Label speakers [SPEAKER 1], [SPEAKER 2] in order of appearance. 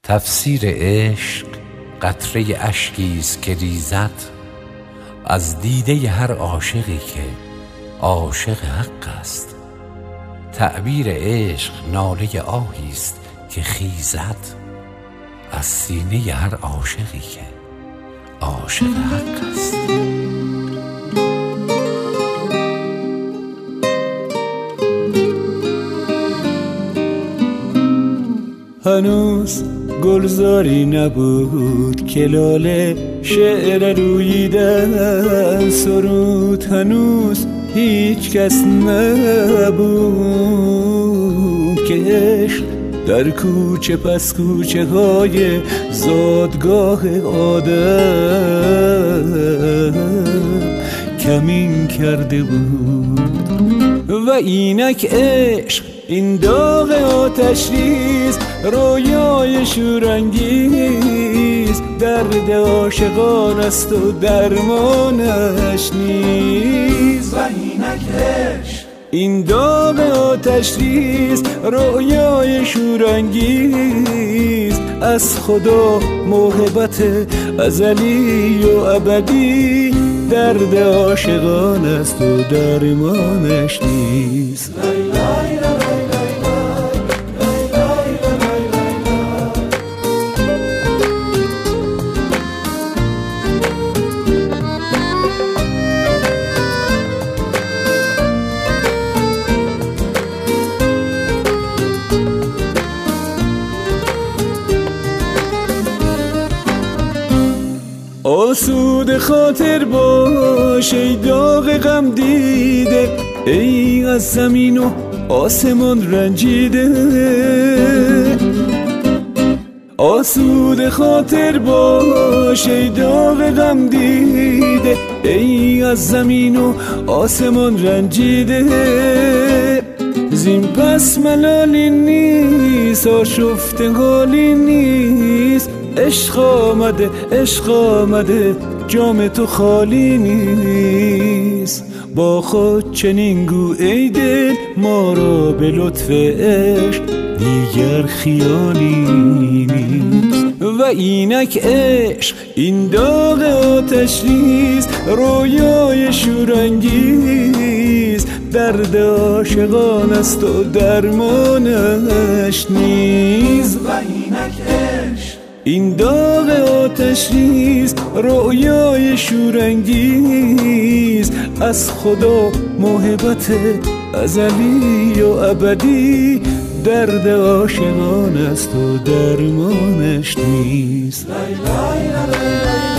[SPEAKER 1] تفسیر عشق قطره اشکیست که ریزد از دیده هر عاشقی که عاشق حق است. تعبیر عشق ناله آهیست که خیزد از سینه هر عاشقی که عاشق حق است.
[SPEAKER 2] هنوز گلزاری نبود که لاله شعر روییدن سرود، هنوز هیچ کس نبود که عشق در کوچه پس کوچه های زادگاه آدم کمین کرده بود. و اینک عشق این داغ آتشریز، رویای شورانگیز، درد عاشقان است و درمانش نیست.
[SPEAKER 3] و اینک عشق
[SPEAKER 2] این داغ آتشریز، رویای شورانگیز، از خدا محبت ازلی و ابدی، درد عاشقان است و درمانش نیست. آسود خاطر باش ای داغ غم دیده، ای از زمین و آسمان رنجیده. آسود خاطر باش ای داغ غم دیده، ای از زمین و آسمان رنجیده. زین پس ملالی نیست، آشفته حالی نیست، عشق آمده عشق آمده جام تو خالی نیست. با خود چنین گو ای دل ما را به لطف عشق دیگر خیالی نیست. و اینک عشق این داغ آتشریز، رویای شورانگیز، درد عاشقان است و درمانش نیست.
[SPEAKER 3] و اینک عشق
[SPEAKER 2] این داغ آتشریز، رویای شورانگیز، از خدا محبت ازلی و ابدی، درد عاشقان است و درمانش نیست.